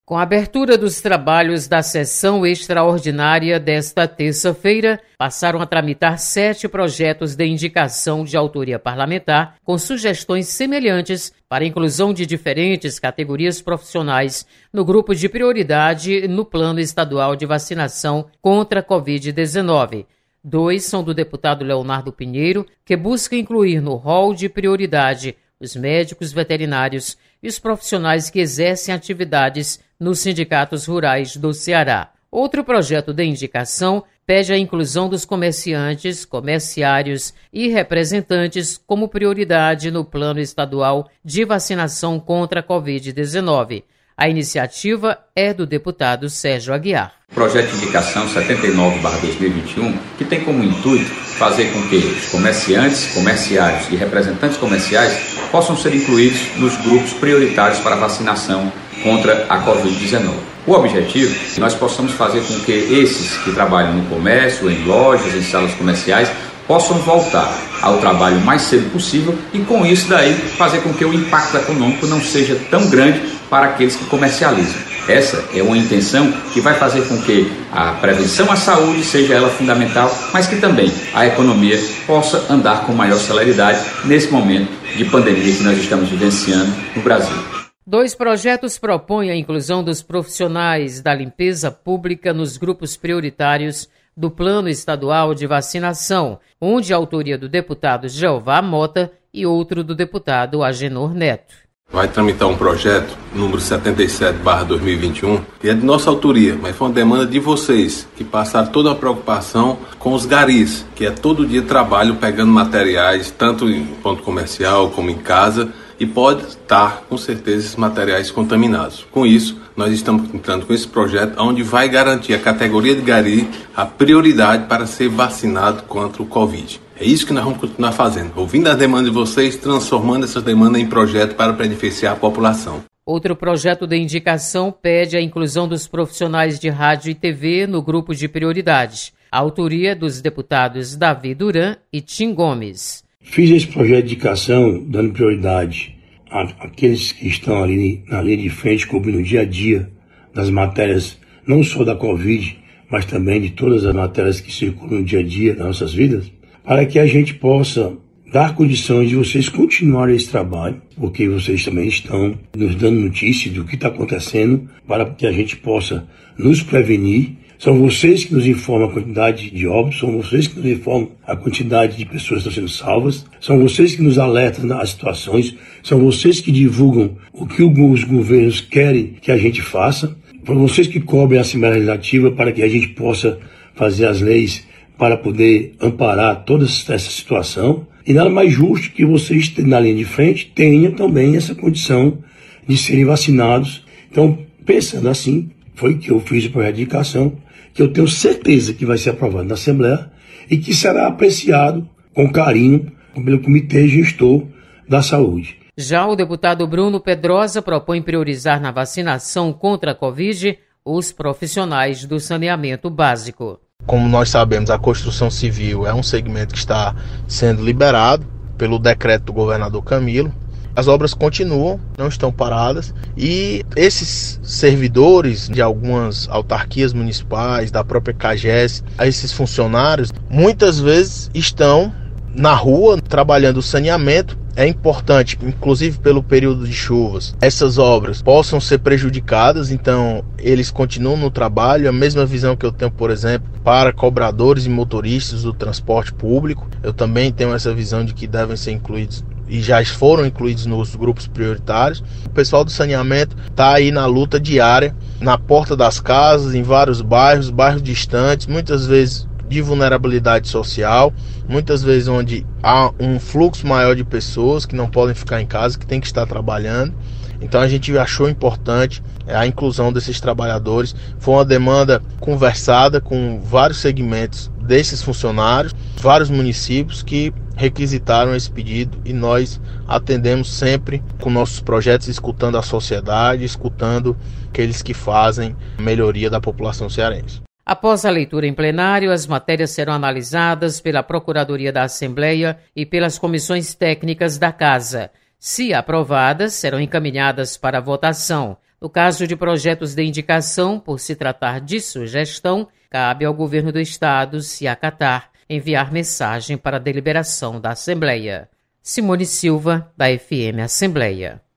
Com a abertura dos trabalhos da sessão extraordinária desta terça-feira, passaram a tramitar 7 projetos de indicação de autoria parlamentar com sugestões semelhantes para a inclusão de diferentes categorias profissionais no grupo de prioridade no Plano Estadual de Vacinação contra a Covid-19. 2 são do deputado Leonardo Pinheiro, que busca incluir no rol de prioridade os médicos veterinários e os profissionais que exercem atividades nos sindicatos rurais do Ceará. Outro projeto de indicação pede a inclusão dos comerciantes, comerciários e representantes como prioridade no Plano Estadual de Vacinação contra a Covid-19. A iniciativa é do deputado Sérgio Aguiar. O projeto de indicação 79/2021, que tem como intuito fazer com que os comerciantes, comerciários e representantes comerciais possam ser incluídos nos grupos prioritários para vacinação contra a Covid-19. O objetivo é que nós possamos fazer com que esses que trabalham no comércio, em lojas, em salas comerciais, possam voltar ao trabalho o mais cedo possível e, com isso daí, fazer com que o impacto econômico não seja tão grande para aqueles que comercializam. Essa é uma intenção que vai fazer com que a prevenção à saúde seja ela fundamental, mas que também a economia possa andar com maior celeridade nesse momento de pandemia que nós estamos vivenciando no Brasil. 2 projetos propõem a inclusão dos profissionais da limpeza pública nos grupos prioritários do Plano Estadual de Vacinação, um de autoria do deputado Jeová Mota e outro do deputado Agenor Neto. Vai tramitar um projeto, número 77/2021, que é de nossa autoria, mas foi uma demanda de vocês, que passaram toda a preocupação com os garis, que é todo dia trabalho pegando materiais, tanto em ponto comercial como em casa, e pode estar, com certeza, esses materiais contaminados. Com isso, nós estamos entrando com esse projeto, onde vai garantir a categoria de gari a prioridade para ser vacinado contra o Covid. É isso que nós vamos continuar fazendo, ouvindo as demandas de vocês, transformando essas demandas em projeto para beneficiar a população. Outro projeto de indicação pede a inclusão dos profissionais de rádio e TV no grupo de prioridade. A autoria dos deputados Davi Duran e Tim Gomes. Fiz esse projeto de indicação dando prioridade àqueles que estão ali na linha de frente, cobrindo o dia a dia das matérias, não só da Covid, mas também de todas as matérias que circulam no dia a dia das nossas vidas, para que a gente possa dar condições de vocês continuarem esse trabalho, porque vocês também estão nos dando notícia do que está acontecendo, para que a gente possa nos prevenir. São vocês que nos informam a quantidade de óbitos, são vocês que nos informam a quantidade de pessoas que estão sendo salvas, são vocês que nos alertam nas situações, são vocês que divulgam o que os governos querem que a gente faça, são vocês que cobrem a Assembleia Legislativa para que a gente possa fazer as leis para poder amparar toda essa situação. E nada mais justo que vocês, na linha de frente, tenham também essa condição de serem vacinados. Então, pensando assim, foi que eu fiz o projeto de indicação, que eu tenho certeza que vai ser aprovado na Assembleia e que será apreciado com carinho pelo Comitê Gestor da Saúde. Já o deputado Bruno Pedrosa propõe priorizar na vacinação contra a Covid os profissionais do saneamento básico. Como nós sabemos, a construção civil é um segmento que está sendo liberado pelo decreto do governador Camilo. As obras continuam, não estão paradas, e esses servidores de algumas autarquias municipais, da própria CAGES, esses funcionários, muitas vezes estão na rua trabalhando o saneamento. É importante, inclusive pelo período de chuvas, essas obras possam ser prejudicadas, então eles continuam no trabalho. A mesma visão que eu tenho, por exemplo, para cobradores e motoristas do transporte público, eu também tenho essa visão de que devem ser incluídos e já foram incluídos nos grupos prioritários. O pessoal do saneamento está aí na luta diária, na porta das casas, em vários bairros distantes, muitas vezes de vulnerabilidade social, muitas vezes onde há um fluxo maior de pessoas que não podem ficar em casa, que tem que estar trabalhando. Então a gente achou importante a inclusão desses trabalhadores. Foi uma demanda conversada com vários segmentos desses funcionários, vários municípios que requisitaram esse pedido, e nós atendemos sempre com nossos projetos, escutando a sociedade, escutando aqueles que fazem a melhoria da população cearense. Após a leitura em plenário, as matérias serão analisadas pela Procuradoria da Assembleia e pelas comissões técnicas da Casa. Se aprovadas, serão encaminhadas para votação. No caso de projetos de indicação, por se tratar de sugestão, cabe ao governo do Estado, se acatar, enviar mensagem para a deliberação da Assembleia. Simone Silva, da FM Assembleia.